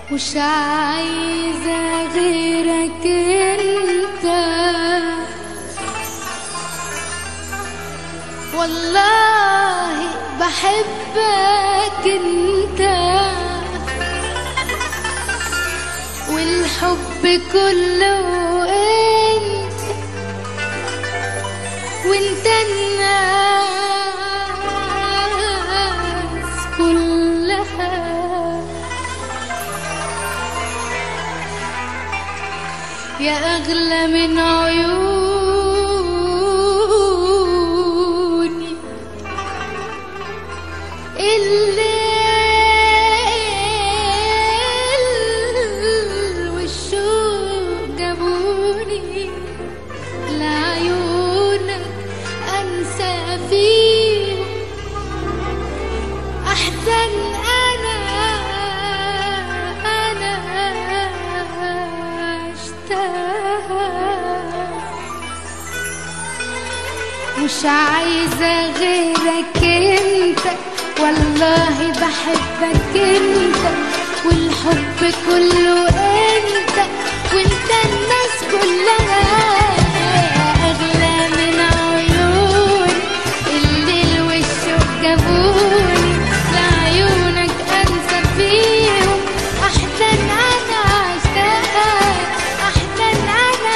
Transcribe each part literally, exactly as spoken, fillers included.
مش عايزة غيرك انت، والله بحبك انت، والحب كله انت، وانت الناس كلها. يا أغلى من عيوني الليل والشوق جابوني لعيونك أنسى فيه أحزن أنا أنا مش عايزة غيرك انت، والله بحبك انت، والحب كله انت، وانت الناس كلها. اغلى من عيون الليل والشوق جابوني لعيونك انسى فيهم احزن انا اشتاق احزن انا.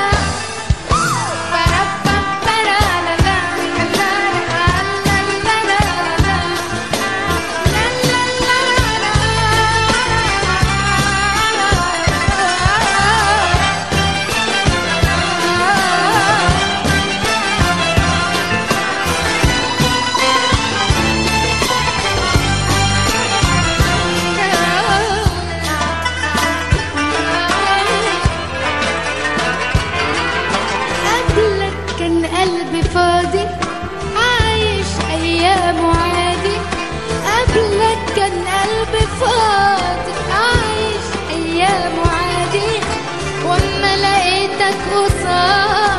قلبي فاضي عايش ايامه عادي، قبلك كان قلبي فاضي عايش ايامه عادي، واما لقيتك قصادي